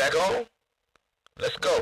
back on? Let's go.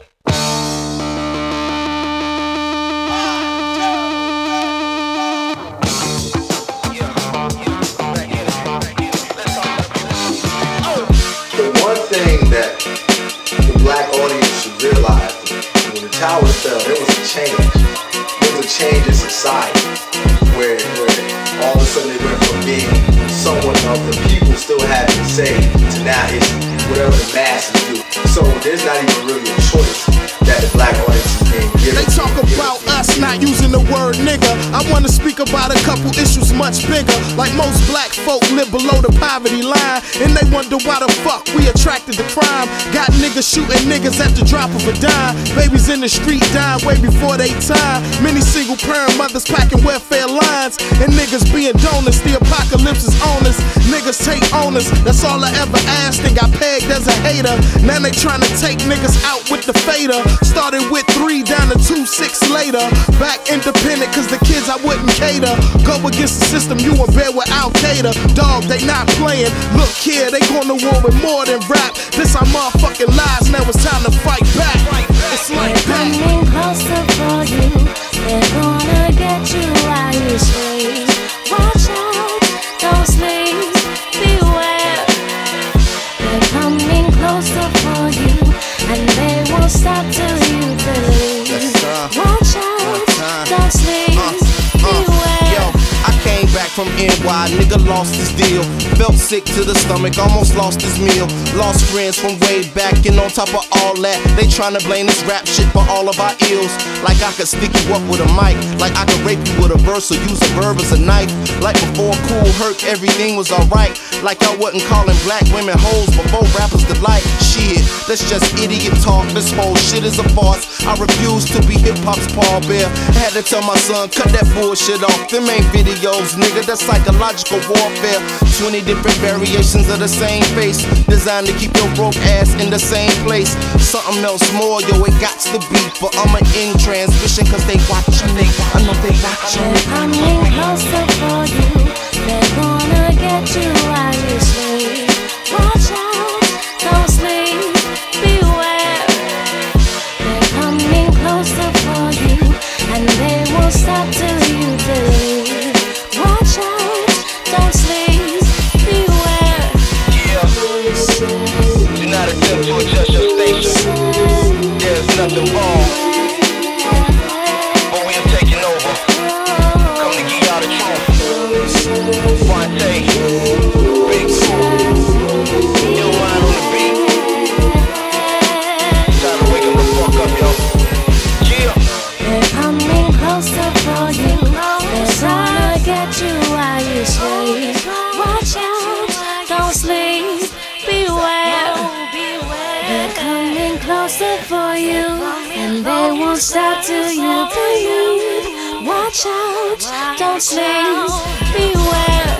The one thing that the black audience should realize, when the towers fell, there was a change. There was a change in society where all of a sudden they went from being someone of the people still having to say to now it's whatever the masses do. So there's not even really a choice that the black audience is being given. They talk about us not using the word nigga. I wanna speak about a couple issues much bigger. Like most black folk live below the poverty line, and they wonder why the fuck we attracted to crime. Got niggas shooting niggas at the drop of a dime. Babies in the street dying way before they time. Many single parent mothers packing welfare lines, and niggas being donors. The apocalypse is on us. Niggas take owners. That's all I ever asked and got pegged as a hater. Now they trying to take niggas out with the fader. Started with 3 down to 2, 6 later. Back independent cause the kids I wouldn't cater. Go against the system, you in bed with Al Qaeda. Dog, they not playing. Look here, they going to war with more than rap. This our motherfucking lives, now it's time to fight back. It's like they're coming closer for you. They're gonna get you while you sleep. Watch out, don't sleep, beware. They're coming closer for you, and they won't stop till you believe. Watch out, don't sleep, beware. Yo, I came back from NY, nigga lost his deal. Felt sick to the stomach, almost lost his meal. Lost friends from way back, and on top of all that, they tryna blame this rap shit for all of our ills. Like I could stick you up with a mic, like I could rape you with a verse or use a verb as a knife. Like before Cool Herc, everything was alright. Like I wasn't calling black women hoes before rappers delight. Shit, that's just idiot talk, this whole shit is a farce. I refuse to be hip-hop's Paul Bear. Had to tell my son, cut that bullshit off. Them ain't videos, nigga, that's psychological warfare. 20 different variations of the same face, designed to keep your broke ass in the same place. Something else more, yo, it gots to be. But I'ma in transmission cause they watching me. I know they watching me. They're coming closer for you. They're gonna get you while you sleep. Watch out, don't sleep, beware. They're coming closer for you, and they won't stop till you believe. Watch out, don't sleep, beware. Do not attempt to adjust your station. There's nothing wrong, but we are taking over. Come to give y'all the truth. Fonte, Big Cool, Ill Mind on the beat. Time to wake 'em the fuck up, yo. Yeah. They're coming closer for you. They're gonna get you while you sleep. Watch out, don't sleep, beware. They're coming closer for you, and they won't stop till you believe. Watch out, don't sleep, beware.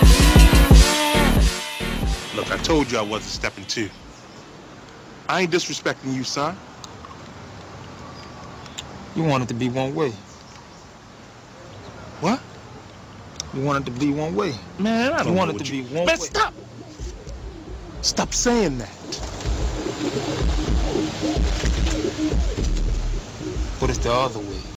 Look, I told you I wasn't stepping two. I ain't disrespecting you, son. You want it to be one way. What? You want it to be one way. Man, I don't You know want it what to you... be one Man, way. stop! Stop saying that. But it's the other way.